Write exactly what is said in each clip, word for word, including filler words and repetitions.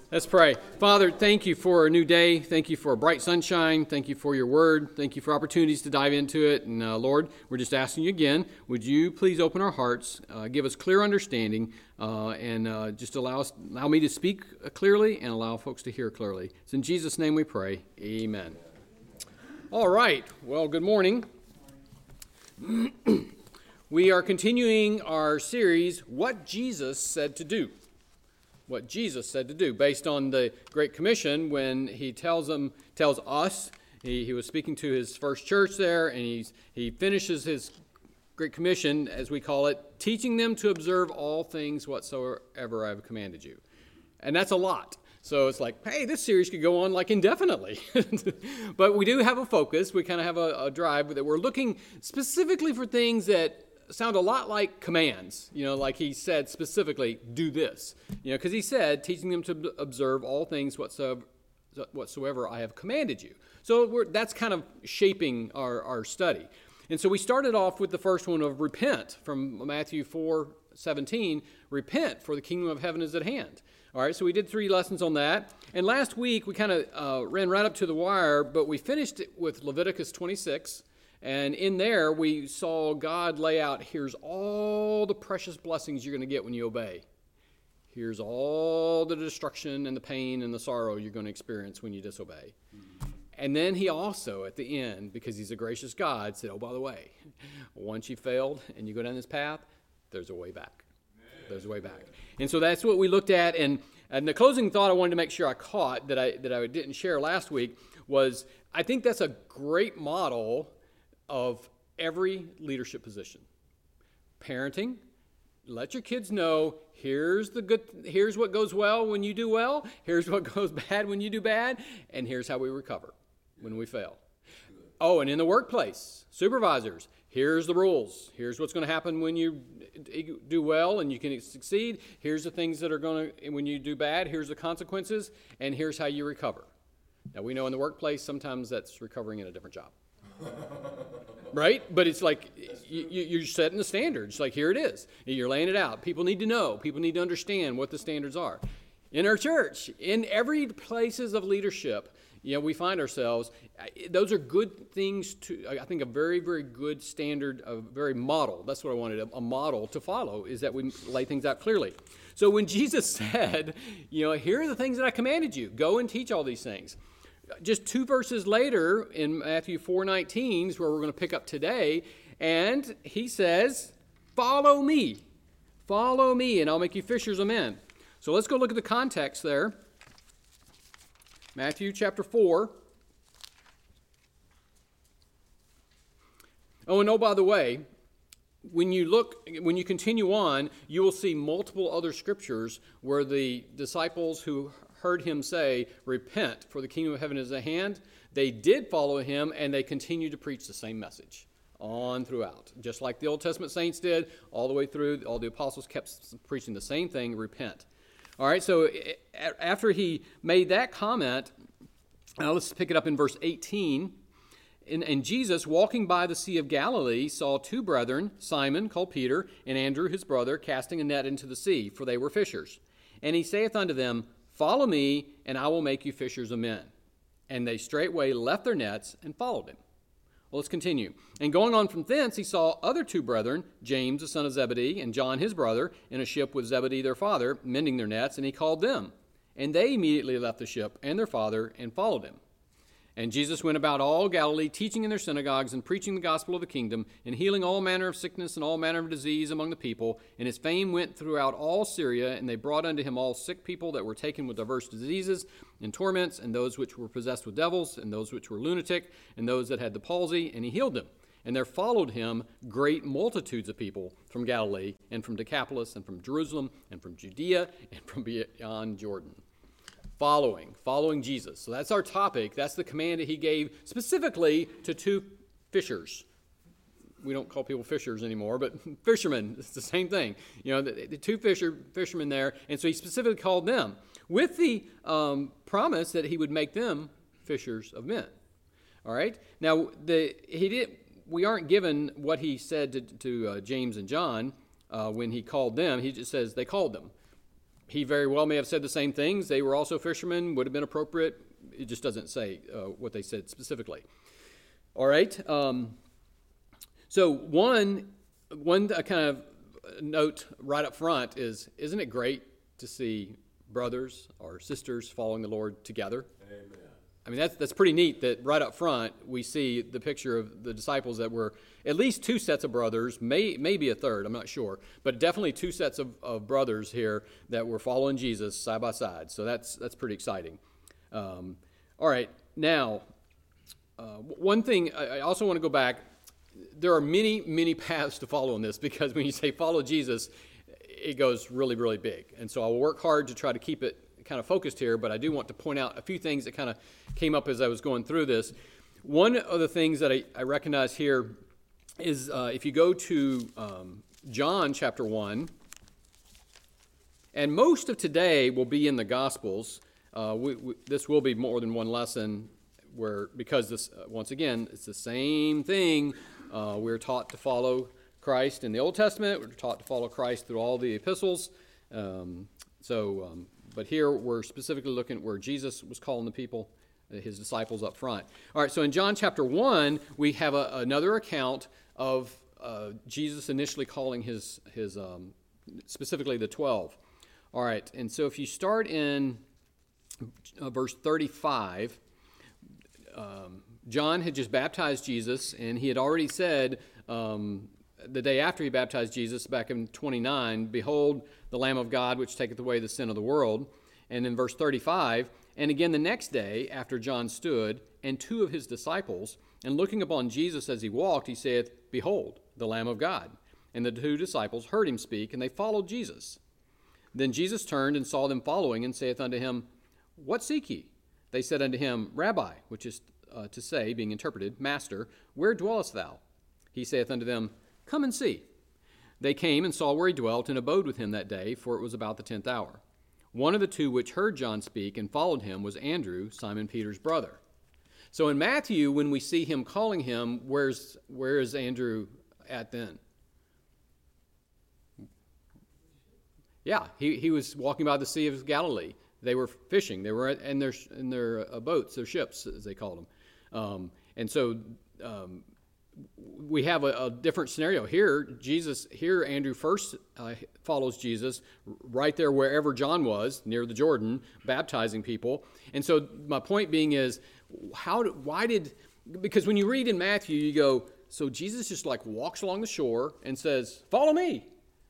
Let's pray. Father, thank you for a new day. Thank you for bright sunshine. Thank you for your word. Thank you for opportunities to dive into it. And uh, Lord, we're just asking you again, would you please open our hearts, uh, give us clear understanding, uh, and uh, just allow us, allow me to speak clearly and allow folks to hear clearly. It's in Jesus' name we pray. Amen. All right. Well, good morning. We are continuing our series, What Jesus Said to Do. What Jesus said to do, based on the Great Commission, when he tells them, tells us, he, he was speaking to his first church there, and he's, he finishes his Great Commission, as we call it, teaching them to observe all things whatsoever I have commanded you. And that's a lot. So it's like, hey, this series could go on like indefinitely. But we do have a focus. We kind of have a, a drive that we're looking specifically for things that sound a lot like commands, you know, like he said specifically, do this, you know, because he said, teaching them to observe all things whatsoever, whatsoever I have commanded you. So we're, that's kind of shaping our, our study. And so we started off with the first one of repent from Matthew four seventeen, repent for the kingdom of heaven is at hand. All right, so we did three lessons on that. And last week we kind of uh, ran right up to the wire, but we finished it with Leviticus twenty-six. And in there, we saw God lay out, here's all the precious blessings you're going to get when you obey. Here's all the destruction and the pain and the sorrow you're going to experience when you disobey. And then he also, at the end, because he's a gracious God, said, oh, by the way, once you failed and you go down this path, there's a way back. There's a way back. And so that's what we looked at. And, and the closing thought I wanted to make sure I caught that I, that I didn't share last week was, I think that's a great model of every leadership position. Parenting, let your kids know, here's the good, here's what goes well when you do well, here's what goes bad when you do bad, and here's how we recover when we fail. Oh, and in the workplace, supervisors, here's the rules. Here's what's going to happen when you do well and you can succeed. Here's the things that are going to, when you do bad, here's the consequences, and here's how you recover. Now, we know in the workplace, sometimes that's recovering in a different job. Right? But it's like you, you're setting the standards. Like, here it is. You're laying it out. People need to know. People need to understand what the standards are. In our church, in every places of leadership, you know, we find ourselves, those are good things to, I think a very, very good standard, a very model. That's what I wanted, a model to follow, is that we lay things out clearly. So when Jesus said, you know, here are the things that I commanded you, go and teach all these things. Just two verses later in Matthew four nineteen is where we're going to pick up today, and he says, follow me, follow me, and I'll make you fishers of men. So let's go look at the context there. Matthew chapter four. Oh, and oh, by the way, when you look, when you continue on, you will see multiple other scriptures where the disciples who heard him say, repent, for the kingdom of heaven is at hand, they did follow him, and they continued to preach the same message on throughout. Just like the Old Testament saints did, all the way through, all the apostles kept preaching the same thing, repent. All right, so after he made that comment, now let's pick it up in verse eighteen. And, and Jesus, walking by the Sea of Galilee, saw two brethren, Simon, called Peter, and Andrew his brother, casting a net into the sea, for they were fishers. And he saith unto them, follow me, and I will make you fishers of men. And they straightway left their nets and followed him. Well, let's continue. And going on from thence, he saw other two brethren, James the son of Zebedee, and John his brother, in a ship with Zebedee their father, mending their nets, and he called them. And they immediately left the ship and their father and followed him. And Jesus went about all Galilee, teaching in their synagogues and preaching the gospel of the kingdom, and healing all manner of sickness and all manner of disease among the people. And his fame went throughout all Syria, and they brought unto him all sick people that were taken with diverse diseases and torments, and those which were possessed with devils, and those which were lunatic, and those that had the palsy, and he healed them. And there followed him great multitudes of people from Galilee, and from Decapolis, and from Jerusalem, and from Judea, and from beyond Jordan. Following, following Jesus. So that's our topic. That's the command that he gave specifically to two fishers. We don't call people fishers anymore, but fishermen, it's the same thing. You know, the, the two fisher, fishermen there, and so he specifically called them with the um, promise that he would make them fishers of men. All right? Now, the he did. We aren't given what he said to, to uh, James and John uh, when he called them. He just says they called them. he very well may have said the same things. They were also fishermen, would have been appropriate. It just doesn't say uh, what they said specifically. All right. Um, so one, one kind of note right up front is, isn't it great to see brothers or sisters following the Lord together? Amen. I mean, that's, that's pretty neat that right up front we see the picture of the disciples that were at least two sets of brothers, may, maybe a third, I'm not sure, but definitely two sets of, of brothers here that were following Jesus side by side. So that's, that's pretty exciting. Um, all right, now, uh, one thing, I, I also want to go back. There are many, many paths to follow in this, because when you say follow Jesus, it goes really, really big. And so I will work hard to try to keep it kind of focused here, but I do want to point out a few things that kind of came up as I was going through this. One of the things that I, I recognize here is uh, if you go to um, John chapter one, and most of today will be in the Gospels. Uh, we, we, this will be more than one lesson, where because this uh, once again it's the same thing. Uh, we're taught to follow Christ in the Old Testament. We're taught to follow Christ through all the epistles. Um, so. Um, But here we're specifically looking at where Jesus was calling the people, his disciples, up front. All right, so in John chapter one, we have a, another account of uh, Jesus initially calling his, his um, specifically the twelve. All right, and so if you start in uh, verse thirty-five, um, John had just baptized Jesus, and he had already said, um, the day after he baptized Jesus, back in twenty-nine, behold, the Lamb of God, which taketh away the sin of the world. And in verse thirty-five, and again the next day, after John stood, and two of his disciples, and looking upon Jesus as he walked, he saith, behold, the Lamb of God. And the two disciples heard him speak, and they followed Jesus. Then Jesus turned and saw them following, and saith unto him, what seek ye? They said unto him, Rabbi, which is uh, to say, being interpreted, Master, where dwellest thou? He saith unto them, come and see. They came and saw where he dwelt, and abode with him that day, for it was about the tenth hour. One of the two which heard John speak and followed him was Andrew, Simon Peter's brother. So in Matthew, when we see him calling him, where's where is Andrew at then? Yeah, he, he was walking by the Sea of Galilee. They were fishing. They were in their in their uh, boats, their ships, as they called them. Um, and so um, we have a, a different scenario here. Jesus, here Andrew first uh, follows Jesus right there wherever John was, near the Jordan, baptizing people. And so my point being is, how? Do, why did, because when you read in Matthew, you go, so Jesus just like walks along the shore and says, follow me.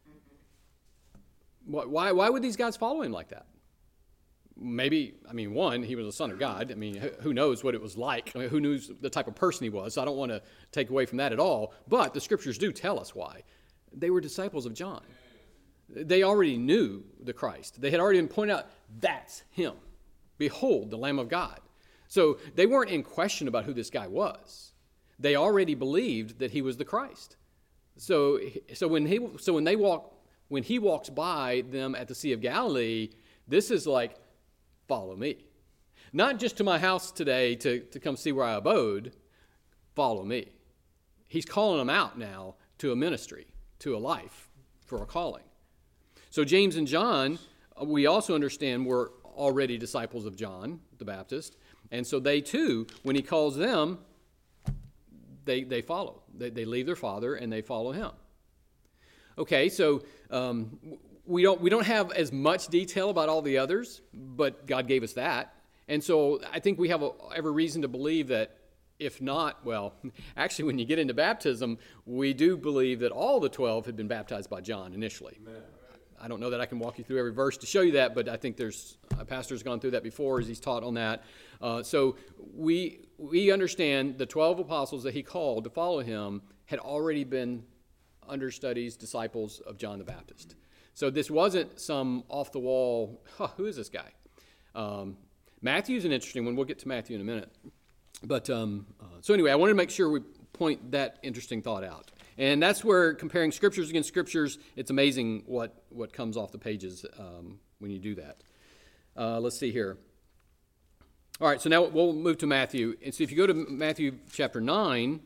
Why, why would these guys follow him like that? Maybe, I mean, one, he was the Son of God. I mean, who knows what it was like? I mean, who knows the type of person he was? So I don't want to take away from that at all. But the scriptures do tell us why. They were disciples of John. They already knew the Christ. They had already been pointed out, that's him. Behold, the Lamb of God. So they weren't in question about who this guy was. They already believed that he was the Christ. So, so when he, so when they walk, when he walks by them at the Sea of Galilee, this is like, follow me. Not just to my house today to, to come see where I abode. Follow me. He's calling them out now to a ministry, to a life, for a calling. So James and John, we also understand, were already disciples of John the Baptist. And so they too, when he calls them, they, they follow. They, they leave their father and they follow him. Okay, so um, we don't we don't have as much detail about all the others, but God gave us that. And so I think we have a, every reason to believe that if not, well, actually when you get into baptism, we do believe that all the twelve had been baptized by John initially. Amen. I don't know that I can walk you through every verse to show you that, but I think there's a pastor's gone through that before as he's taught on that. Uh, so we we understand the twelve apostles that he called to follow him had already been understudies, disciples of John the Baptist. So this wasn't some off-the-wall, huh, who is this guy? Um, Matthew's an interesting one. We'll get to Matthew in a minute. But um, uh, so anyway, I wanted to make sure we point that interesting thought out. And that's where comparing scriptures against scriptures, it's amazing what, what comes off the pages um, when you do that. Uh, let's see here. All right, so now we'll move to Matthew. And so if you go to Matthew chapter nine,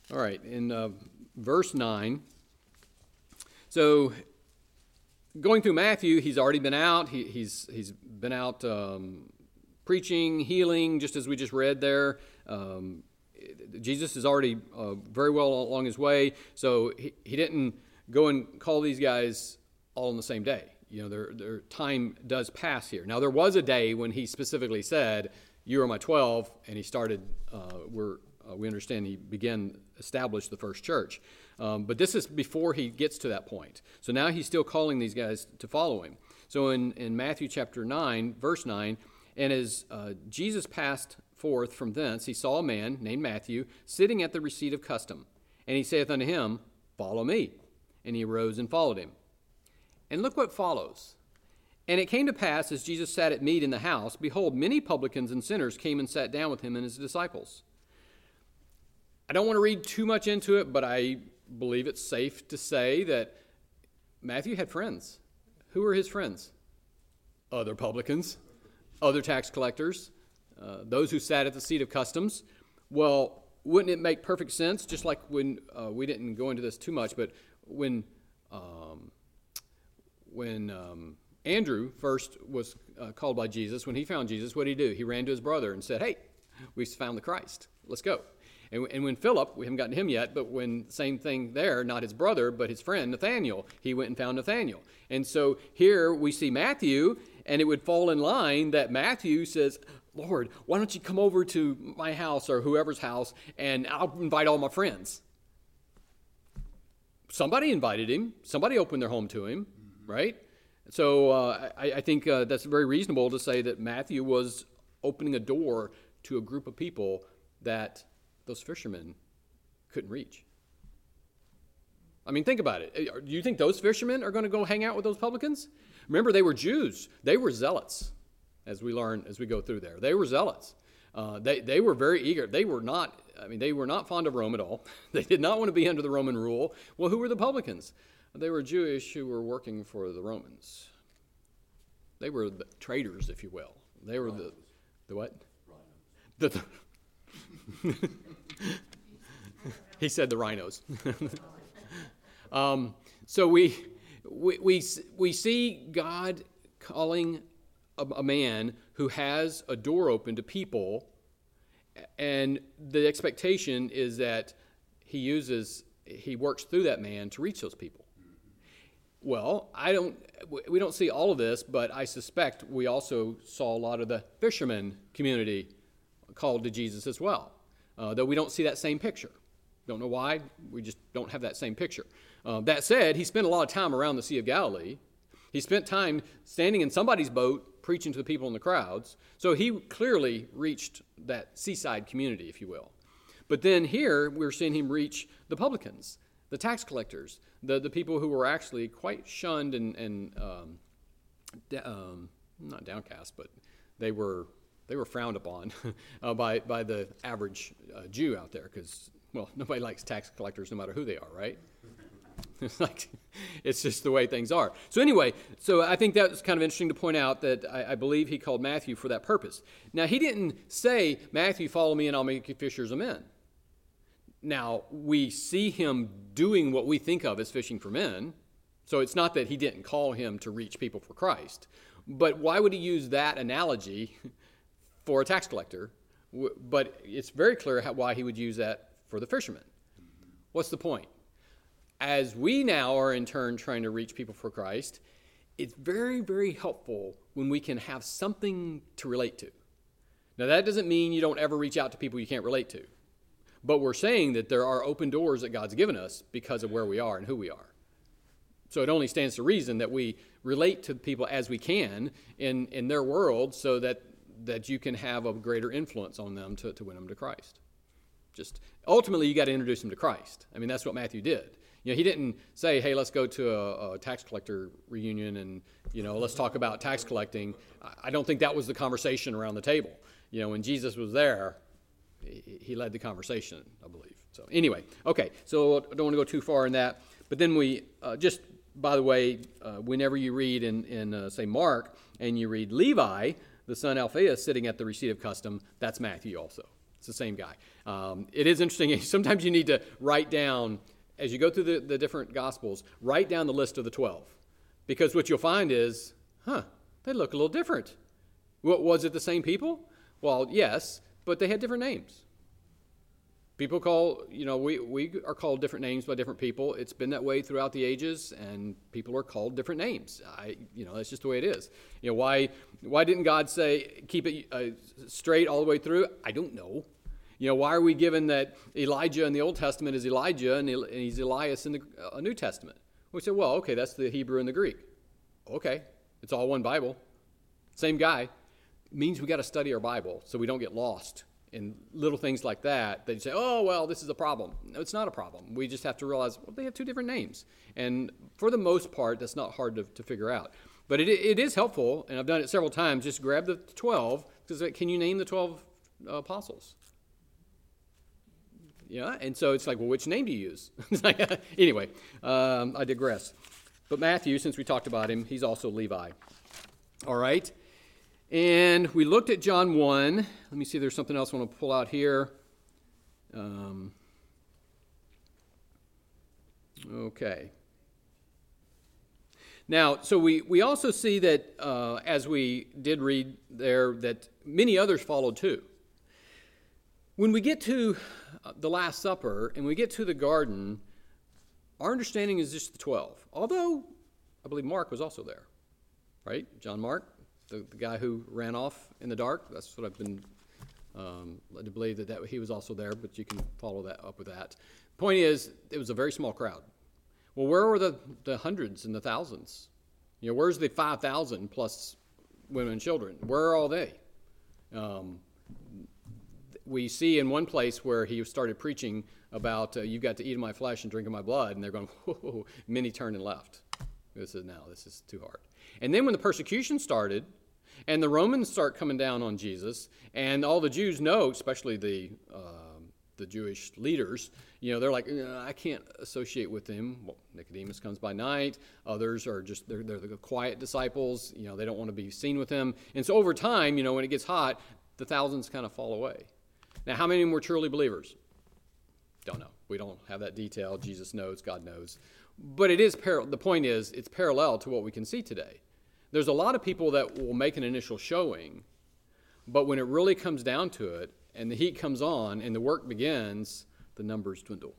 All right, in uh, verse nine. So, going through Matthew, he's already been out. He, he's he's been out um, preaching, healing, just as we just read there. Um, Jesus is already uh, very well along his way. So he, he didn't go and call these guys all in the same day. You know, their their time does pass here. Now, there was a day when he specifically said, "You are my twelve," and he started. Uh, we're uh, we understand he began establish the first church. Um, but this is before he gets to that point. So now he's still calling these guys to follow him. So in, in Matthew chapter nine, verse nine, and as uh, Jesus passed forth from thence, he saw a man named Matthew sitting at the receipt of custom. And he saith unto him, Follow me. And he arose and followed him. And look what follows. And it came to pass, as Jesus sat at meat in the house, behold, many publicans and sinners came and sat down with him and his disciples. I don't want to read too much into it, but I believe it's safe to say that Matthew had friends. Who were his friends? Other publicans, other tax collectors, uh, those who sat at the seat of customs. Well, wouldn't it make perfect sense, just like when, uh, we didn't go into this too much, but when um, when um, Andrew first was uh, called by Jesus, when he found Jesus, what did he do? He ran to his brother and said, hey, we found the Christ. Let's go. And, and when Philip, we haven't gotten to him yet, but when, same thing there, not his brother, but his friend Nathaniel, he went and found Nathaniel. And so here we see Matthew, and it would fall in line that Matthew says, Lord, why don't you come over to my house or whoever's house, and I'll invite all my friends. Somebody invited him. Somebody opened their home to him, right? So uh, I, I think uh, that's very reasonable to say that Matthew was opening a door to a group of people that those fishermen couldn't reach. I mean, think about it. Do you think those fishermen are going to go hang out with those publicans? Remember, they were Jews. They were zealots, as we learn as we go through there. They were zealots. Uh, they they were very eager. They were not. I mean, they were not fond of Rome at all. They did not want to be under the Roman rule. Well, who were the publicans? They were Jewish who were working for the Romans. They were the traitors, if you will. They were the the what? The, the he said the rhinos. um, so we, we we we see God calling a, a man who has a door open to people, and the expectation is that he uses he works through that man to reach those people. Well, I don't we don't see all of this, but I suspect we also saw a lot of the fisherman community called to Jesus as well, uh, though we don't see that same picture. Don't know why. We just don't have that same picture. Uh, that said, he spent a lot of time around the Sea of Galilee. He spent time standing in somebody's boat preaching to the people in the crowds. So he clearly reached that seaside community, if you will. But then here we're seeing him reach the publicans, the tax collectors, the, the people who were actually quite shunned and, and um, da- um, not downcast, but they were they were frowned upon uh, by, by the average uh, Jew out there because, well, nobody likes tax collectors no matter who they are, right? It's like, it's just the way things are. So anyway, so I think that's kind of interesting to point out that I, I believe he called Matthew for that purpose. Now, he didn't say, Matthew, follow me and I'll make you fishers of men. Now, we see him doing what we think of as fishing for men. So it's not that he didn't call him to reach people for Christ. But why would he use that analogy for a tax collector? But it's very clear how, why he would use that for the fishermen. What's the point? As we now are in turn trying to reach people for Christ, it's very, very helpful when we can have something to relate to. Now, that doesn't mean you don't ever reach out to people you can't relate to. But we're saying that there are open doors that God's given us because of where we are and who we are. So it only stands to reason that we relate to people as we can in, in their world so that, that you can have a greater influence on them to, to win them to Christ. Just ultimately, you got to introduce them to Christ. I mean, that's what Matthew did. You know, he didn't say, hey, let's go to a, a tax collector reunion and, you know, let's talk about tax collecting. I don't think that was the conversation around the table. You know, when Jesus was there, he led the conversation, I believe. So anyway, okay, so I don't want to go too far in that. But then we, uh, just by the way, uh, whenever you read in, in uh, say, Mark, and you read Levi, the son Alphaeus, sitting at the receipt of custom, that's Matthew also. It's the same guy. Um, it is interesting. Sometimes you need to write down, as you go through the, the different Gospels, write down the list of the twelve. Because what you'll find is, huh, they look a little different. What, was it the same people? Well, yes, but they had different names. People call, you know, we, we are called different names by different people. It's been that way throughout the ages, and people are called different names. I, you know, that's just the way it is. You know, why why didn't God say, keep it uh, straight all the way through? I don't know. You know, why are we given that Elijah in the Old Testament is Elijah and he's Elias in the uh, New Testament? We say, well, okay, that's the Hebrew and the Greek. Okay, it's all one Bible. Same guy. It means we got to study our Bible so we don't get lost in little things like that. They say, oh, well, this is a problem. No, it's not a problem. We just have to realize, well, they have two different names. And for the most part, that's not hard to, to figure out. But it, it is helpful, and I've done it several times, just grab the twelve, because can you name the twelve uh, apostles? Yeah, and so it's like, well, which name do you use? Anyway, um, I digress. But Matthew, since we talked about him, he's also Levi. All right. And we looked at John one. Let me see if there's something else I want to pull out here. Um, okay. Now, so we, we also see that, uh, as we did read there, that many others followed too. When we get to the Last Supper and we get to the garden, our understanding is just the twelve. Although, I believe Mark was also there, right? John Mark, the, the guy who ran off in the dark. That's what I've been um, led to believe, that, that he was also there, but you can follow that up with that. Point is, it was a very small crowd. Well, where were the, the hundreds and the thousands? You know, where's the five thousand plus women and children? Where are all they? Um, we see in one place where he started preaching about, uh, you've got to eat of my flesh and drink of my blood, and they're going, whoa, many turned and left. This is, no, this is too hard. And then when the persecution started, and the Romans start coming down on Jesus, and all the Jews know, especially the uh, the Jewish leaders, you know, they're like, I can't associate with him. Well, Nicodemus comes by night. Others are just, they're, they're the quiet disciples. You know, they don't want to be seen with him. And so over time, you know, when it gets hot, the thousands kind of fall away. Now, how many of them were truly believers? Don't know. We don't have that detail. Jesus knows. God knows. But it is par- the point is, it's parallel to what we can see today. There's a lot of people that will make an initial showing, but when it really comes down to it, and the heat comes on, and the work begins, the numbers dwindle.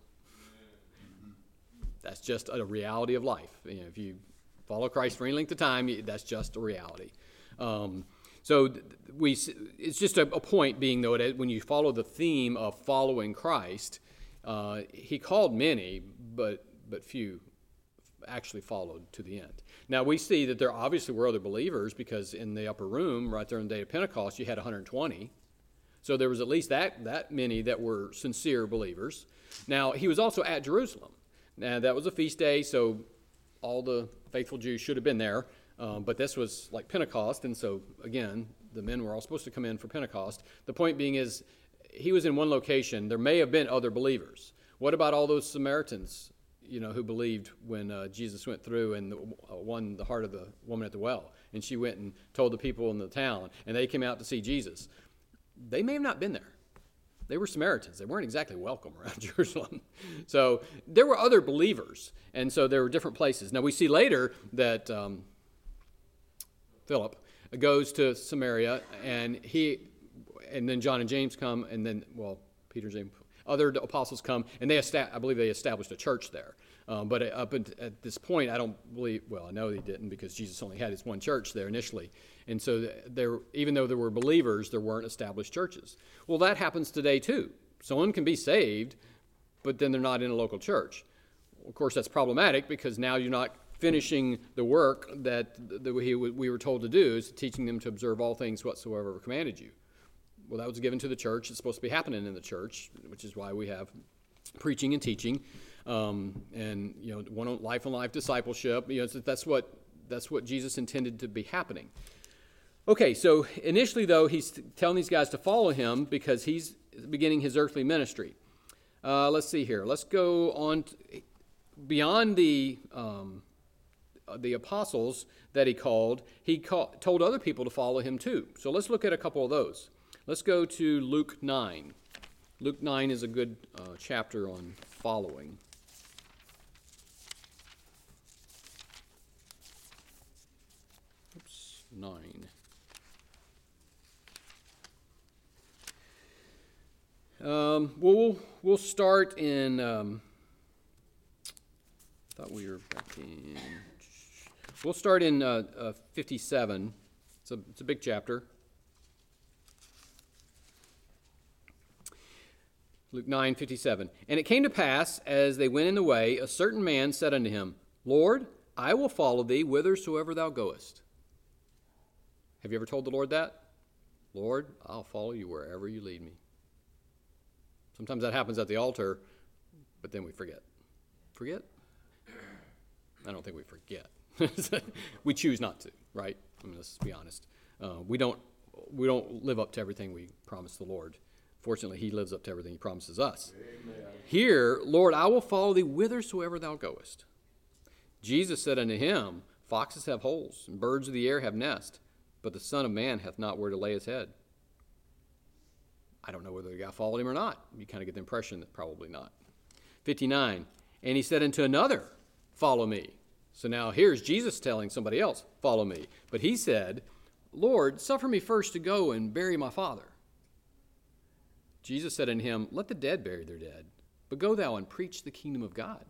That's just a reality of life. You know, if you follow Christ for any length of time, that's just a reality. Um, so we, it's just a, a point being, though, that when you follow the theme of following Christ, uh, he called many, but but few actually followed to the end. Now, we see that there obviously were other believers, because in the upper room, right there on the day of Pentecost, you had one hundred twenty. So there was at least that, that many that were sincere believers. Now, he was also at Jerusalem. Now, that was a feast day, so all the faithful Jews should have been there. Um, but this was like Pentecost, and so, again, the men were all supposed to come in for Pentecost. The point being is, he was in one location. There may have been other believers. What about all those Samaritans, you know, who believed when uh, Jesus went through and uh, won the heart of the woman at the well? And she went and told the people in the town, and they came out to see Jesus. They may have not been there. They were Samaritans. They weren't exactly welcome around Jerusalem. So there were other believers, and so there were different places. Now we see later that um, Philip goes to Samaria, and he, and then John and James come, and then, well, Peter and James, other apostles come, and they, esta- I believe they established a church there. Um, but up at this point, I don't believe, well, I know they didn't, because Jesus only had his one church there initially. And so there, even though there were believers, there weren't established churches. Well, that happens today too. Someone can be saved, but then they're not in a local church. Of course, that's problematic, because now you're not finishing the work that, that we, we were told to do, is teaching them to observe all things whatsoever commanded you. Well, that was given to the church. It's supposed to be happening in the church, which is why we have preaching and teaching, um, and you know, one on life and life discipleship. You know, that's what that's what Jesus intended to be happening. Okay, so initially, though, he's telling these guys to follow him because he's beginning his earthly ministry. Uh, let's see here. Let's go on to, beyond the um, the apostles that he called. He call, told other people to follow him too. So let's look at a couple of those. Let's go to Luke nine. Luke nine is a good uh, chapter on following. Oops, nine. Um, we'll we'll start in. Um, I thought we were back in. We'll start in uh, uh, fifty-seven. It's a it's a big chapter. Luke nine fifty-seven. And it came to pass, as they went in the way, a certain man said unto him, Lord, I will follow thee whithersoever thou goest. Have you ever told the Lord that? Lord, I'll follow you wherever you lead me. Sometimes that happens at the altar, but then we forget. Forget? I don't think we forget. We choose not to, right? I mean, let's be honest. Uh, we don't we don't live up to everything we promise the Lord. Fortunately, he lives up to everything he promises us. Amen. Here, Lord, I will follow thee whithersoever thou goest. Jesus said unto him, Foxes have holes, and birds of the air have nests, but the Son of Man hath not where to lay his head. I don't know whether the guy followed him or not. You kind of get the impression that probably not. fifty-nine, and he said unto another, Follow me. So now here's Jesus telling somebody else, Follow me. But he said, Lord, suffer me first to go and bury my father. Jesus said unto him, Let the dead bury their dead, but go thou and preach the kingdom of God.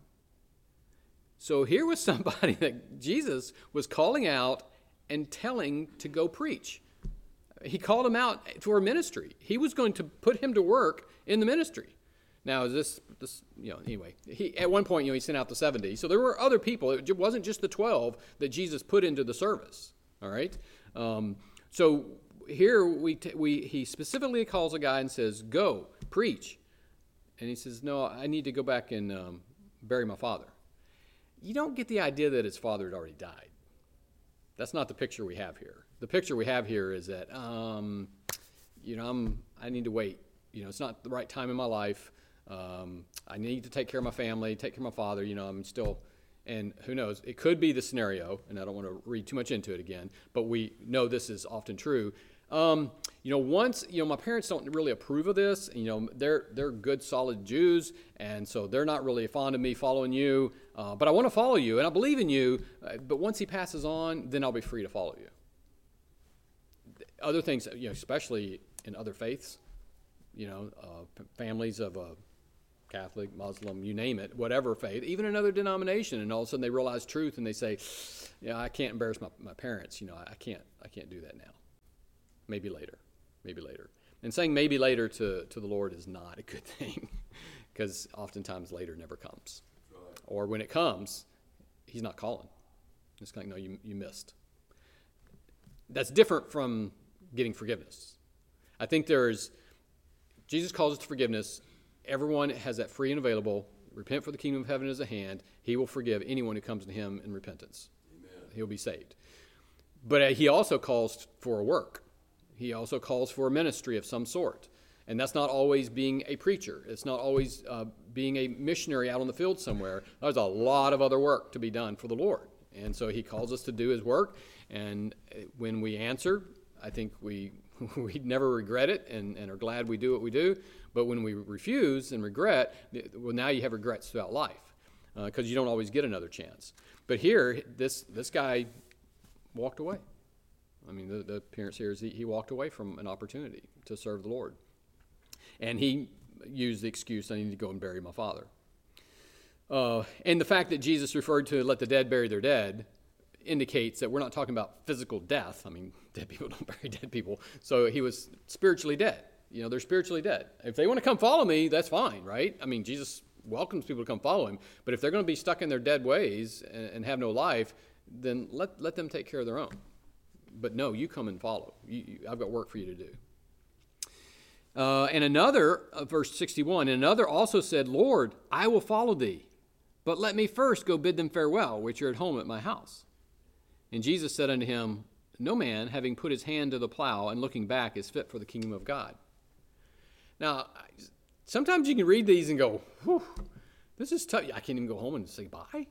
So here was somebody that Jesus was calling out and telling to go preach. He called him out for a ministry. He was going to put him to work in the ministry. Now, is this, this you know, anyway, he, at one point, you know, he sent out the seventy. So there were other people. It wasn't just the twelve that Jesus put into the service, all right? Um, so here we, t- we he specifically calls a guy and says, go, preach. And he says, no, I need to go back and um, bury my father. You don't get the idea that his father had already died. That's not the picture we have here. The picture we have here is that, um, you know, I'm, I need to wait. You know, it's not the right time in my life. Um, I need to take care of my family, take care of my father. You know, I'm still, and who knows, it could be the scenario, and I don't want to read too much into it again, but we know this is often true. Um, you know, once, you know, my parents don't really approve of this. You know, they're they're good, solid Jews, and so they're not really fond of me following you. Uh, but I want to follow you, and I believe in you. Uh, but once he passes on, then I'll be free to follow you. Other things, you know, especially in other faiths, you know, uh, families of a Catholic, Muslim, you name it, whatever faith, even another denomination, and all of a sudden they realize truth and they say, yeah, I can't embarrass my, my parents. You know, I can't I can't do that now. Maybe later, maybe later. And saying maybe later to, to the Lord is not a good thing, because oftentimes later never comes. Right. Or when it comes, he's not calling. It's kind of, no, you you missed. That's different from getting forgiveness. I think there's, Jesus calls us to forgiveness. Everyone has that free and available. Repent, for the kingdom of heaven is at hand. He will forgive anyone who comes to him in repentance. Amen. He'll be saved. But he also calls for a work. He also calls for a ministry of some sort. And that's not always being a preacher. It's not always uh, being a missionary out on the field somewhere. There's a lot of other work to be done for the Lord. And so he calls us to do his work. And when we answer, I think we we never regret it and, and are glad we do what we do. But when we refuse and regret, well, now you have regrets throughout life because uh, you don't always get another chance. But here, this this guy walked away. I mean, the, the appearance here is he, he walked away from an opportunity to serve the Lord. And he used the excuse, I need to go and bury my father. Uh, and the fact that Jesus referred to let the dead bury their dead indicates that we're not talking about physical death. I mean, dead people don't bury dead people. So he was spiritually dead. You know, they're spiritually dead. If they want to come follow me, that's fine, right? I mean, Jesus welcomes people to come follow him. But if they're going to be stuck in their dead ways and, and have no life, then let, let them take care of their own. But no, you come and follow. You, you, I've got work for you to do. Uh, and another, uh, verse sixty-one, and another also said, Lord, I will follow thee, but let me first go bid them farewell, which are at home at my house. And Jesus said unto him, no man, having put his hand to the plow and looking back, is fit for the kingdom of God. Now, sometimes you can read these and go, whew, this is tough. I can't even go home and say bye.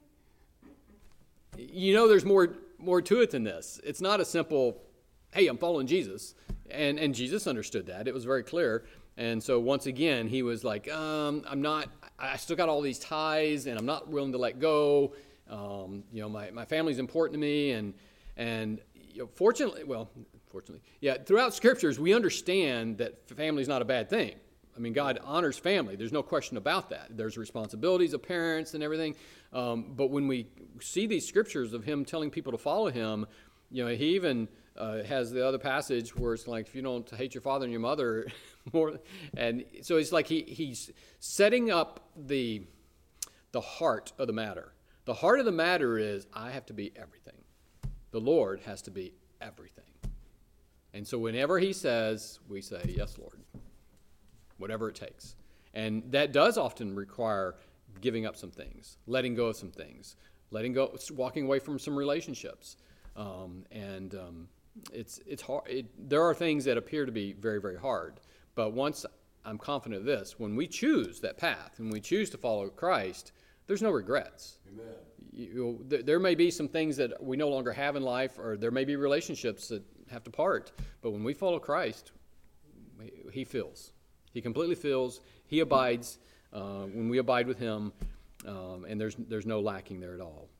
You know, there's more more to it than this. It's not a simple, hey, I'm following Jesus. And and Jesus understood that. It was very clear. And so once again, he was like, um, I'm not, I still got all these ties, and I'm not willing to let go. Um, you know, my, my family's important to me. And, and you know, fortunately, well, fortunately, yeah, throughout scriptures, we understand that family is not a bad thing. I mean, God honors family. There's no question about that. There's responsibilities of parents and everything. Um, but when we see these scriptures of him telling people to follow him, you know, he even uh, has the other passage where it's like, if you don't hate your father and your mother more. And so it's like he he's setting up the the heart of the matter. The heart of the matter is, I have to be everything. The Lord has to be everything. And so whenever he says, we say, yes, Lord. Whatever it takes. And that does often require giving up some things, letting go of some things, letting go, walking away from some relationships. Um, and um, it's it's hard. It, there are things that appear to be very, very hard. But once I'm confident of this, when we choose that path, when we choose to follow Christ, there's no regrets. Amen. You, there, there may be some things that we no longer have in life, or there may be relationships that have to part. But when we follow Christ, he fills. He completely fills. He abides uh, when we abide with him, um, and there's there's no lacking there at all.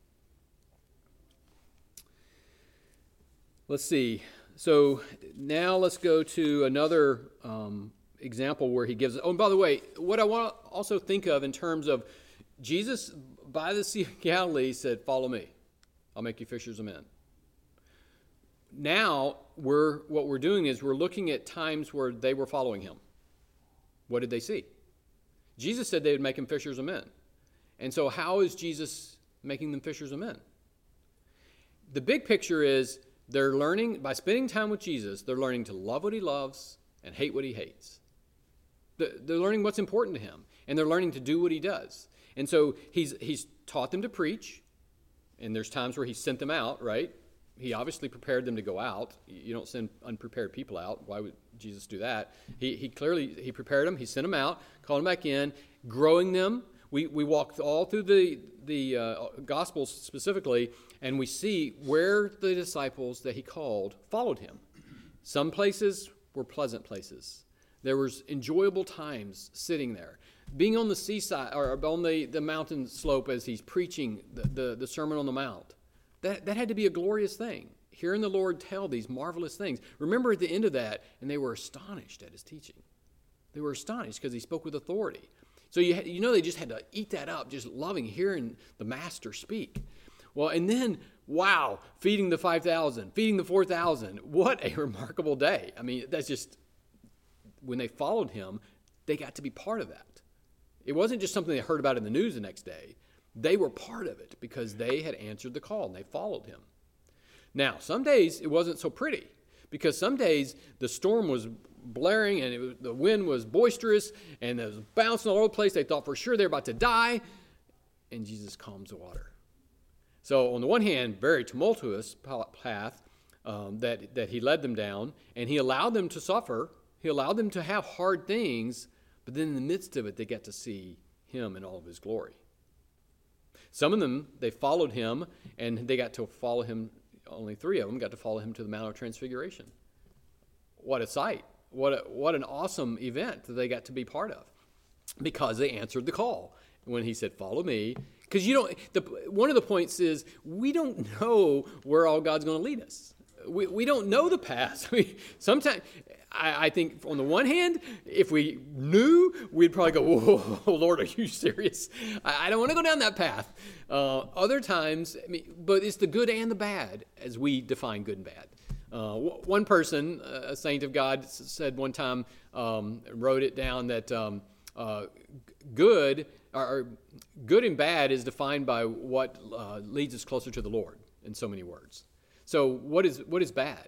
Let's see. So now let's go to another um, example where he gives. Oh, and by the way, what I want to also think of in terms of Jesus by the Sea of Galilee said, "Follow me. I'll make you fishers of men." Now we're what we're doing is we're looking at times where they were following him. What did they see? Jesus said they would make him fishers of men. And so how is Jesus making them fishers of men? The big picture is they're learning, by spending time with Jesus, they're learning to love what he loves and hate what he hates. They're learning what's important to him, and they're learning to do what he does. And so he's he's taught them to preach, and there's times where he sent them out, right? He obviously prepared them to go out. You don't send unprepared people out. Why would Jesus do that? He he clearly, he prepared them. He sent them out, called them back in, growing them. We we walked all through the, the uh, Gospels specifically, and we see where the disciples that he called followed him. Some places were pleasant places. There was enjoyable times sitting there. Being on the seaside, or on the, the mountain slope as he's preaching the, the, the Sermon on the Mount. That that had to be a glorious thing, hearing the Lord tell these marvelous things. Remember at the end of that, and they were astonished at his teaching. They were astonished because he spoke with authority. So you you know they just had to eat that up, just loving hearing the Master speak. Well, and then, wow, feeding the five thousand, feeding the four thousand. What a remarkable day. I mean, that's just, when they followed him, they got to be part of that. It wasn't just something they heard about in the news the next day. They were part of it because they had answered the call and they followed him. Now, some days it wasn't so pretty because some days the storm was blaring and it was, the wind was boisterous and it was bouncing all over the place. They thought for sure they were about to die, and Jesus calms the water. So on the one hand, very tumultuous path um, that, that he led them down, and he allowed them to suffer. He allowed them to have hard things, but then in the midst of it, they got to see him in all of his glory. Some of them, they followed him, and they got to follow him, only three of them got to follow him to the Mount of Transfiguration. What a sight. What a, what an awesome event that they got to be part of, because they answered the call when he said, follow me. Because you don't, the, one of the points is we don't know where all God's going to lead us. We we don't know the past. I mean, sometimes, I, I think on the one hand, if we knew, we'd probably go, whoa, Lord, are you serious? I, I don't want to go down that path. Uh, other times, I mean, but it's the good and the bad as we define good and bad. Uh, w- one person, a saint of God, said one time, um, wrote it down that um, uh, good, or, or good and bad is defined by what uh, leads us closer to the Lord, in so many words. So what is what is bad?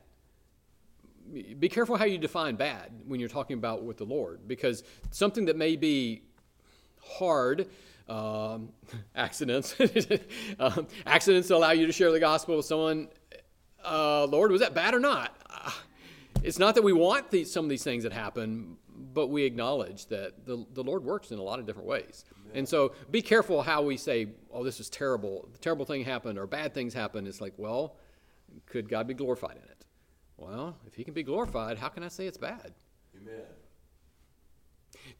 Be careful how you define bad when you're talking about with the Lord, because something that may be hard, um, accidents, um, accidents that allow you to share the gospel with someone, uh, Lord, was that bad or not? Uh, it's not that we want these, some of these things that happen, but we acknowledge that the, the Lord works in a lot of different ways. Amen. And so be careful how we say, oh, this is terrible. The terrible thing happened or bad things happened. It's like, well, could God be glorified in it? Well, if he can be glorified, how can I say it's bad? Amen.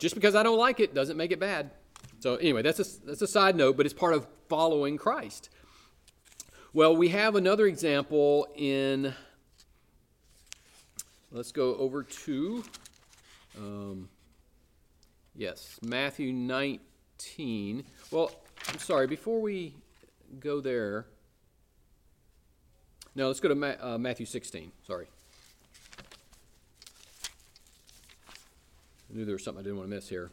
Just because I don't like it doesn't make it bad. So anyway, that's a, that's a side note, but it's part of following Christ. Well, we have another example in, let's go over to, um, yes, Matthew nineteen. Well, I'm sorry, before we go there, no, let's go to Ma- uh, Matthew sixteen, sorry. I knew there was something I didn't want to miss here.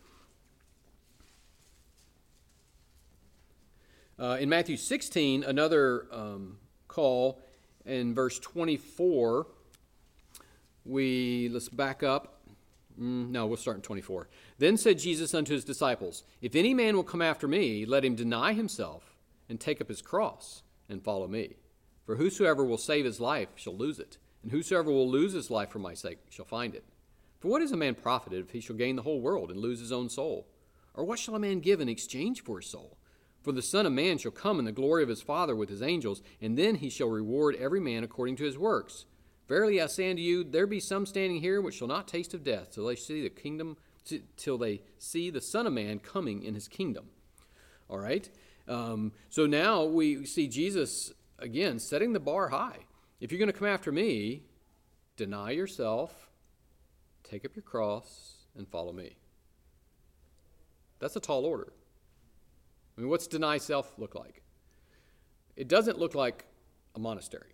Uh, in Matthew sixteen, another um, call in verse twenty-four, we, let's back up. Mm, no, we'll start in twenty-four. Then said Jesus unto his disciples, If any man will come after me, let him deny himself and take up his cross and follow me. For whosoever will save his life shall lose it, and whosoever will lose his life for my sake shall find it. For what is a man profited if he shall gain the whole world and lose his own soul? Or what shall a man give in exchange for his soul? For the Son of Man shall come in the glory of his Father with his angels, and then he shall reward every man according to his works. Verily I say unto you, there be some standing here which shall not taste of death till they see the kingdom, t- till they see the Son of Man coming in his kingdom. All right. Um, so now we see Jesus again setting the bar high. If you're going to come after me, deny yourself, take up your cross, and follow me. That's a tall order. I mean, what's deny self look like? It doesn't look like a monastery.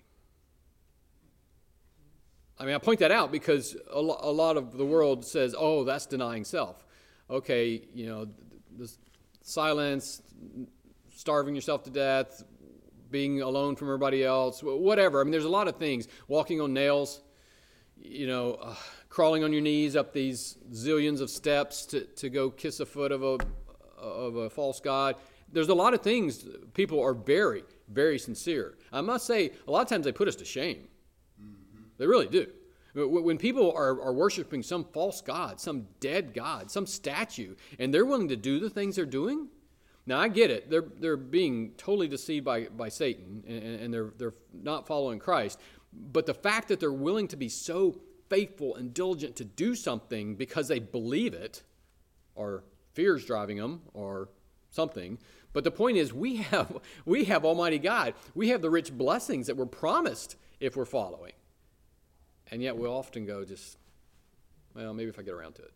I mean, I point that out because a, lo- a lot of the world says, oh, that's denying self. Okay, you know, this silence, starving yourself to death, being alone from everybody else, whatever. I mean, there's a lot of things. Walking on nails, you know, uh, crawling on your knees up these zillions of steps to, to go kiss a foot of a of a false god. There's a lot of things. People are very, very sincere. I must say, a lot of times they put us to shame. Mm-hmm. They really do. When people are, are worshiping some false god, some dead god, some statue, and they're willing to do the things they're doing, now I get it. They're they're being totally deceived by, by Satan, and, and they're they're not following Christ. But the fact that they're willing to be so faithful and diligent to do something because they believe it, or fear's driving them, or something. But the point is, we have we have Almighty God. We have the rich blessings that we're promised if we're following. And yet we'll often go just, well, maybe if I get around to it.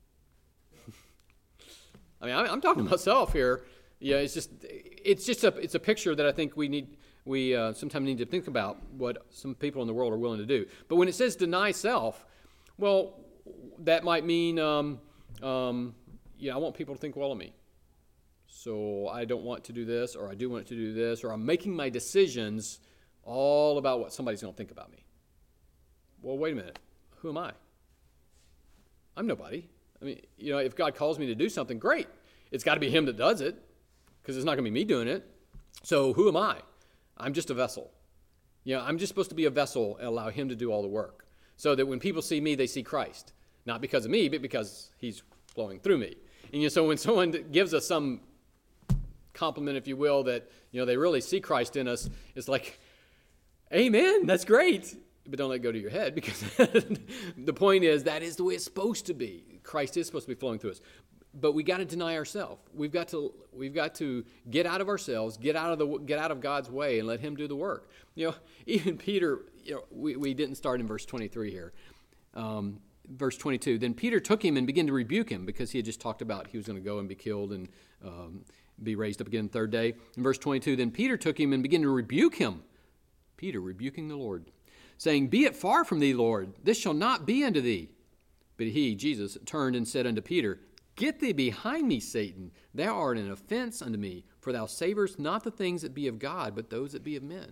I mean, I'm talking to myself here. Yeah, it's just it's just a it's a picture that I think we need we uh, sometimes need to think about what some people in the world are willing to do. But when it says deny self, well, that might mean um, um, yeah, I want people to think well of me. So I don't want to do this, or I do want to do this, or I'm making my decisions all about what somebody's going to think about me. Well, wait a minute. Who am I? I'm nobody. I mean, you know, if God calls me to do something, great. It's got to be him that does it, because it's not going to be me doing it. So who am I? I'm just a vessel. You know, I'm just supposed to be a vessel and allow him to do all the work, so that when people see me, they see Christ. Not because of me, but because he's flowing through me. And you know, so when someone gives us some compliment, if you will, that, you know, they really see Christ in us, it's like, amen, that's great. But don't let it go to your head, because the point is that is the way it's supposed to be. Christ is supposed to be flowing through us. But we got to deny ourselves. We've got to we've got to get out of ourselves, get out of the get out of God's way, and let him do the work. You know, even Peter, you know, we, we didn't start in verse twenty-three here. Um, verse twenty-two, then Peter took him and began to rebuke him, because he had just talked about he was going to go and be killed and um, be raised up again the third day. In verse twenty-two, then Peter took him and began to rebuke him. Peter rebuking the Lord, saying, Be it far from thee, Lord, this shall not be unto thee. But he, Jesus, turned and said unto Peter, Get thee behind me, Satan. Thou art an offense unto me, for thou savorest not the things that be of God, but those that be of men.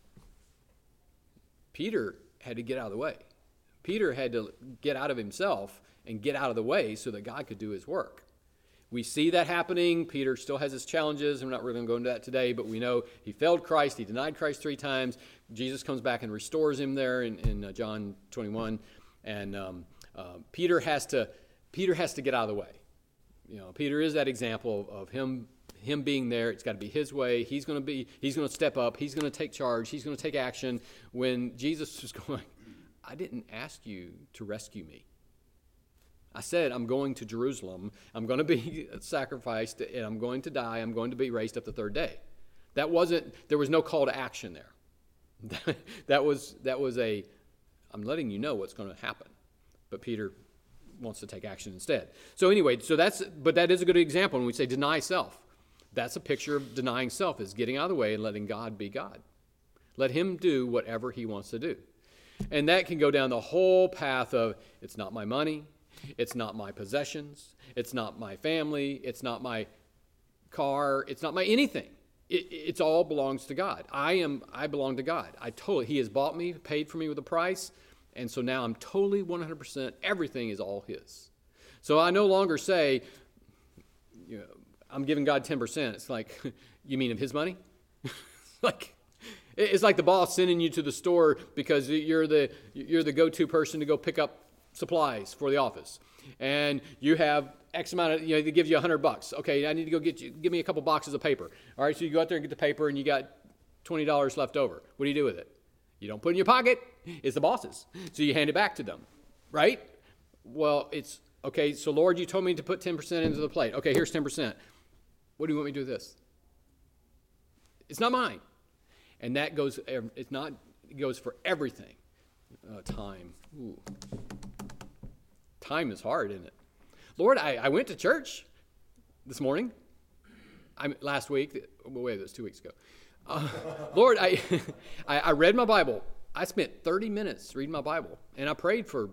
Peter had to get out of the way. Peter had to get out of himself and get out of the way so that God could do his work. We see that happening. Peter still has his challenges. I'm not really going to go into that today, but we know he failed Christ. He denied Christ three times. Jesus comes back and restores him there in, in uh, John twenty-one. And um, uh, Peter has to Peter has to get out of the way. You know, Peter is that example of, of him him being there. It's got to be his way. He's going to be he's going to step up. He's going to take charge. He's going to take action. When Jesus was going, I didn't ask you to rescue me. I said, I'm going to Jerusalem. I'm going to be sacrificed, and I'm going to die. I'm going to be raised up the third day. That wasn't, there was no call to action there. that was, that was a, I'm letting you know what's going to happen. But Peter wants to take action instead. So anyway, so that's, but that is a good example when we say deny self. That's a picture of denying self, is getting out of the way and letting God be God. Let him do whatever he wants to do. And that can go down the whole path of, it's not my money, it's not my possessions, it's not my family, it's not my car, it's not my anything. It, it's all belongs to God. I am, I belong to God. I totally, he has bought me, paid for me with a price, and so now I'm totally one hundred percent, everything is all his. So I no longer say, you know, I'm giving God ten percent. It's like, you mean of his money? Like, it's like the boss sending you to the store because you're the you're the go-to person to go pick up supplies for the office, and you have X amount of, you know, they give you a hundred bucks. Okay, I need to go get you, give me a couple boxes of paper. All right, so you go out there and get the paper, and you got twenty dollars left over. What do you do with it? You don't put it in your pocket. It's the boss's, so you hand it back to them, right? Well, it's okay. So Lord, you told me to put ten percent into the plate. Okay, here's ten percent. What do you want me to do with this? It's not mine. And that goes, it's not, it goes for everything. Uh, time. Ooh. Time is hard, isn't it? Lord, I, I went to church this morning. I last week. Well, wait, that was two weeks ago. Uh, Lord, I, I I read my Bible. I spent thirty minutes reading my Bible, and I prayed for,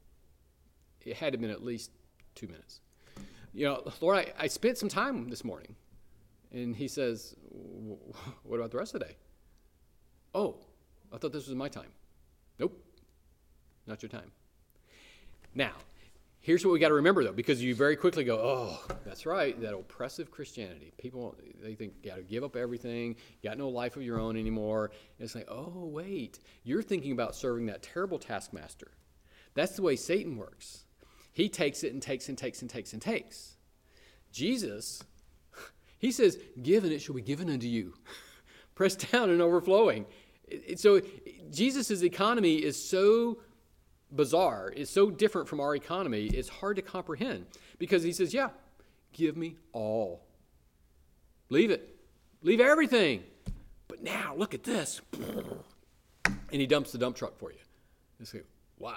it had to have been at least two minutes. You know, Lord, I, I spent some time this morning. And he says, what about the rest of the day? Oh, I thought this was my time. Nope, not your time. Now, here's what we got to remember, though, because you very quickly go, oh, that's right, that oppressive Christianity. People, they think you got to give up everything, you got no life of your own anymore. And it's like, oh, wait, you're thinking about serving that terrible taskmaster. That's the way Satan works. He takes it and takes and takes and takes and takes. Jesus, he says, give and it shall be given unto you. Pressed down and overflowing. So Jesus' economy is so bizarre, it's so different from our economy, it's hard to comprehend. Because he says, yeah, give me all. Leave it. Leave everything. But now, look at this. And he dumps the dump truck for you. It's like, wow.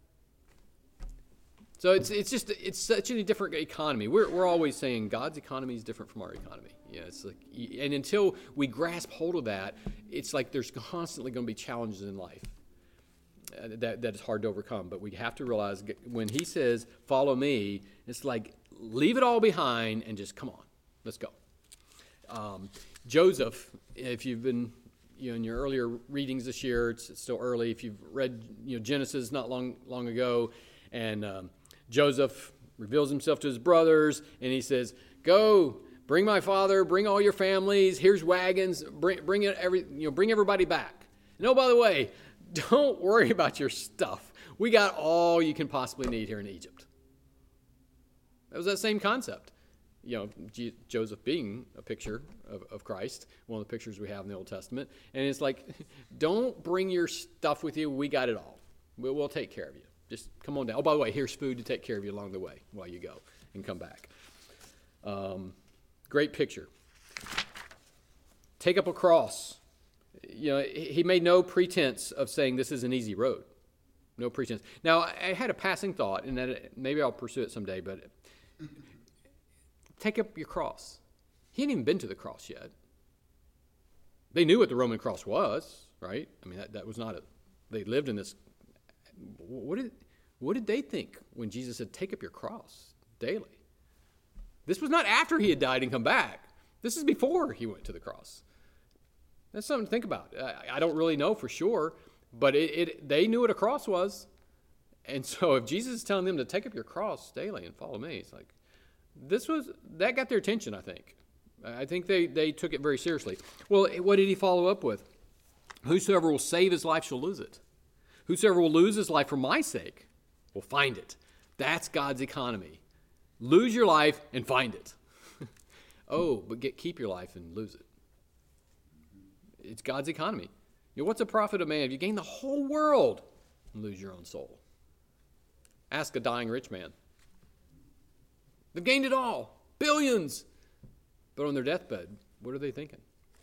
So it's it's just it's such a different economy. We're we're always saying God's economy is different from our economy. Yeah, it's like, and until we grasp hold of that, it's like there's constantly going to be challenges in life uh, that that is hard to overcome. But we have to realize when he says "follow me," it's like leave it all behind and just come on, let's go. Um, Joseph, if you've been you know in your earlier readings this year, it's, it's still early. If you've read you know Genesis not long long ago, and um, Joseph reveals himself to his brothers, and he says, go, bring my father, bring all your families, here's wagons, bring bring it every you know, bring everybody back. And oh, by the way, don't worry about your stuff. We got all you can possibly need here in Egypt. That was that same concept. You know, G- Joseph being a picture of, of Christ, one of the pictures we have in the Old Testament. And it's like, don't bring your stuff with you. We got it all. We'll, we'll take care of you. Just come on down. Oh, by the way, here's food to take care of you along the way while you go and come back. Um, great picture. Take up a cross. You know, he made no pretense of saying this is an easy road. No pretense. Now, I had a passing thought, and that maybe I'll pursue it someday, but take up your cross. He hadn't even been to the cross yet. They knew what the Roman cross was, right? I mean, that, that was not a, they lived in this. What did what did they think when Jesus said, take up your cross daily? This was not after he had died and come back. This is before he went to the cross. That's something to think about. I, I don't really know for sure, but it, it they knew what a cross was. And so if Jesus is telling them to take up your cross daily and follow me, it's like, this was, that got their attention, I think. I think they, they took it very seriously. Well, what did he follow up with? Whosoever will save his life shall lose it. Whosoever will lose his life for my sake will find it. That's God's economy. Lose your life and find it. Oh, but get keep your life and lose it. It's God's economy. You know, what's the profit of man if you gain the whole world and lose your own soul? Ask a dying rich man. They've gained it all. Billions. But on their deathbed, what are they thinking?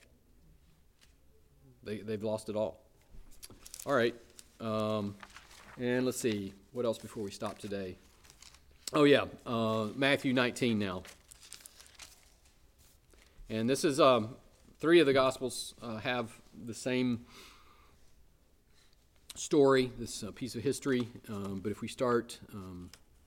They, they've lost it all. All right. Um, and let's see. What else before we stop today? Oh, yeah. Uh, Matthew nineteen now. And this is, um, three of the Gospels uh, have the same story, this uh, piece of history. Um, but if we start, um,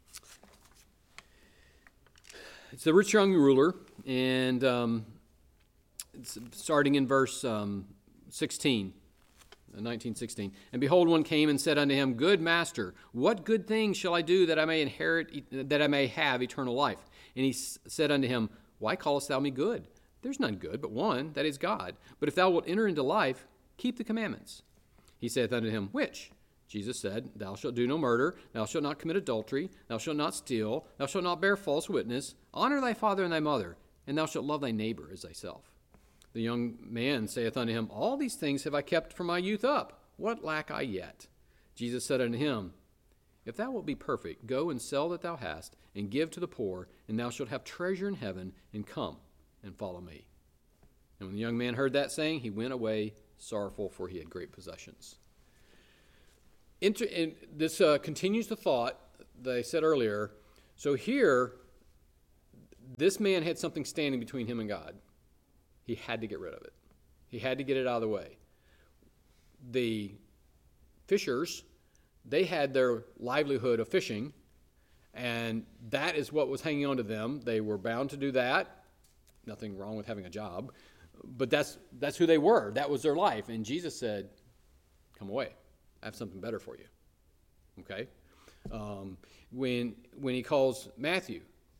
it's the rich young ruler, and um, it's starting in verse um, sixteen. nineteen sixteen. And behold, one came and said unto him, Good master, what good thing shall I do that I may inherit, that I may have eternal life? And he s- said unto him, Why callest thou me good? There's none good but one, that is God. But if thou wilt enter into life, keep the commandments. He saith unto him, Which? Jesus said, Thou shalt do no murder, thou shalt not commit adultery, thou shalt not steal, thou shalt not bear false witness, honor thy father and thy mother, and thou shalt love thy neighbor as thyself. The young man saith unto him, All these things have I kept from my youth up. What lack I yet? Jesus said unto him, If thou wilt be perfect, go and sell that thou hast, and give to the poor, and thou shalt have treasure in heaven, and come and follow me. And when the young man heard that saying, he went away sorrowful, for he had great possessions. Inter- and this uh, continues the thought that I said earlier. So here, this man had something standing between him and God. He had to get rid of it. He had to get it out of the way. The fishers, they had their livelihood of fishing, and that is what was hanging on to them. They were bound to do that. Nothing wrong with having a job, but that's that's who they were. That was their life. And Jesus said, Come away. I have something better for you. Okay? Um, when when he calls Matthew,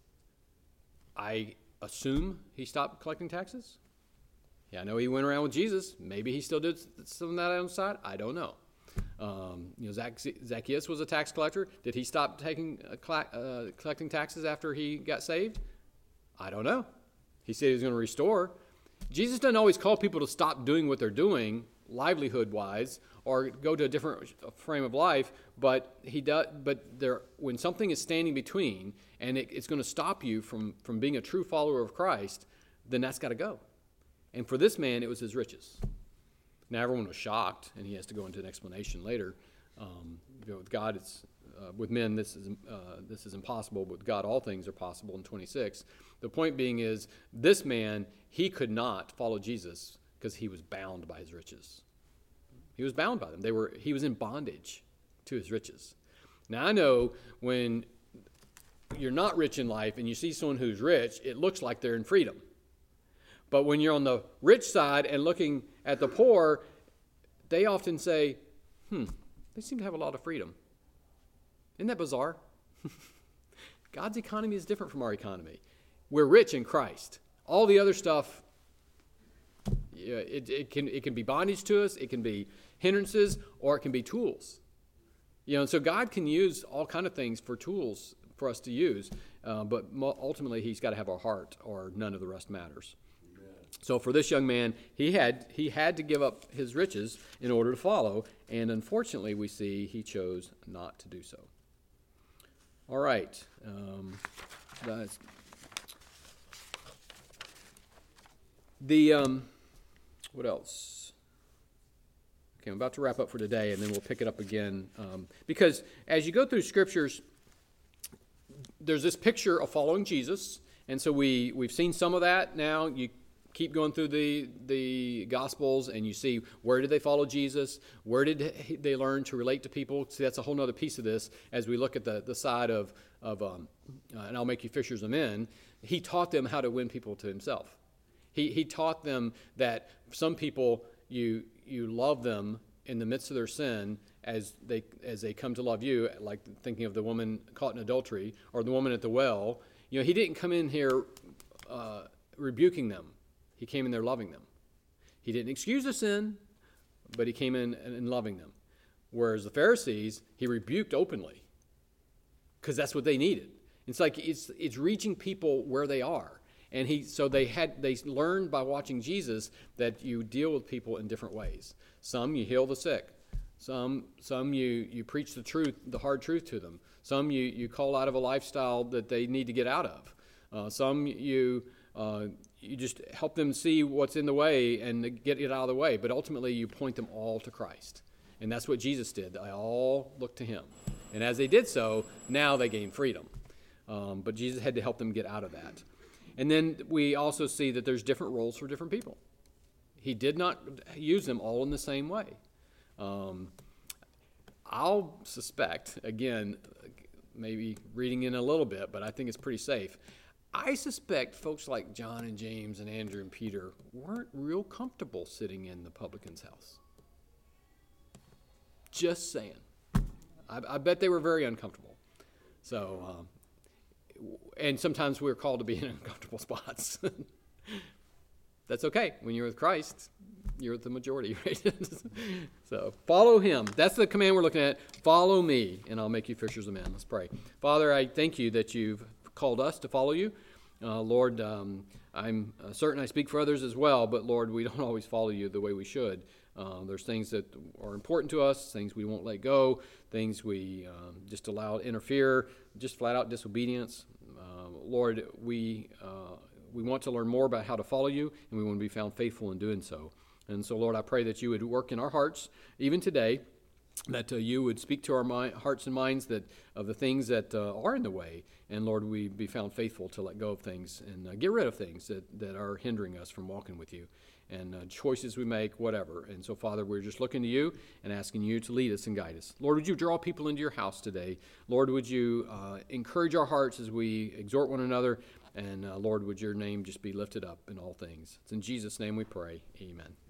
I assume he stopped collecting taxes. Yeah, I know he went around with Jesus. Maybe he still did some of that on the side. I don't know. Um, you know, Zac- Zacchaeus was a tax collector. Did he stop taking uh, cl- uh, collecting taxes after he got saved? I don't know. He said he was going to restore. Jesus doesn't always call people to stop doing what they're doing, livelihood-wise, or go to a different frame of life. But he does. But there, when something is standing between, and it, it's going to stop you from from being a true follower of Christ, then that's got to go. And for this man, it was his riches. Now, everyone was shocked, and he has to go into an explanation later. Um, you know, with God, it's uh, with men, this is uh, this is impossible. But with God, all things are possible. In twenty-six, the point being is, this man, he could not follow Jesus because he was bound by his riches. He was bound by them. They were. He was in bondage to his riches. Now, I know when you're not rich in life and you see someone who's rich, it looks like they're in freedom. But when you're on the rich side and looking at the poor, they often say, hmm, they seem to have a lot of freedom. Isn't that bizarre? God's economy is different from our economy. We're rich in Christ. All the other stuff, yeah, it, it can it can be bondage to us, it can be hindrances, or it can be tools. You know, and so God can use all kind of things for tools for us to use, uh, but ultimately He's got to have our heart, or none of the rest matters. So for this young man, he had he had to give up his riches in order to follow, and unfortunately we see he chose not to do so. All right. Um, that's, the um, what else? Okay, I'm about to wrap up for today, and then we'll pick it up again. Um, because as you go through scriptures, there's this picture of following Jesus, and so we we've seen some of that. Now you keep going through the the Gospels, and you see, where did they follow Jesus? Where did they learn to relate to people? See, that's a whole other piece of this as we look at the, the side of, of um, uh, and I'll make you fishers of men. He taught them how to win people to himself. He he taught them that some people, you you love them in the midst of their sin as they as they come to love you, like thinking of the woman caught in adultery or the woman at the well. You know, he didn't come in here uh, rebuking them. He came in there loving them. He didn't excuse the sin, but he came in and loving them. Whereas the Pharisees, he rebuked openly because that's what they needed. It's like it's it's reaching people where they are. And he so they had they learned by watching Jesus that you deal with people in different ways. Some you heal the sick. Some some you, you preach the truth, the hard truth to them. Some you, you call out of a lifestyle that they need to get out of. Uh, some you uh, you just help them see what's in the way and get it out of the way. But ultimately, you point them all to Christ. And that's what Jesus did. They all looked to him. And as they did so, now they gained freedom. Um, but Jesus had to help them get out of that. And then we also see that there's different roles for different people. He did not use them all in the same way. Um, I'll suspect, again, maybe reading in a little bit, but I think it's pretty safe. I suspect folks like John and James and Andrew and Peter weren't real comfortable sitting in the publican's house. Just saying. I, I bet they were very uncomfortable. So, um, and sometimes we're called to be in uncomfortable spots. That's okay. When you're with Christ, you're the majority, right? So follow him. That's the command we're looking at. Follow me, and I'll make you fishers of men. Let's pray. Father, I thank you that you've called us to follow you. Uh, Lord, um, I'm uh, certain I speak for others as well, but Lord, we don't always follow you the way we should. Uh, there's things that are important to us, things we won't let go, things we um, just allow to interfere, just flat out disobedience. Uh, Lord, we uh, we want to learn more about how to follow you, and we want to be found faithful in doing so. And so, Lord, I pray that you would work in our hearts, even today, that uh, you would speak to our mi- hearts and minds that of the things that uh, are in the way. And, Lord, we be found faithful to let go of things and uh, get rid of things that, that are hindering us from walking with you. And uh, choices we make, whatever. And so, Father, we're just looking to you and asking you to lead us and guide us. Lord, would you draw people into your house today? Lord, would you uh, encourage our hearts as we exhort one another? And, uh, Lord, would your name just be lifted up in all things? It's in Jesus' name we pray. Amen.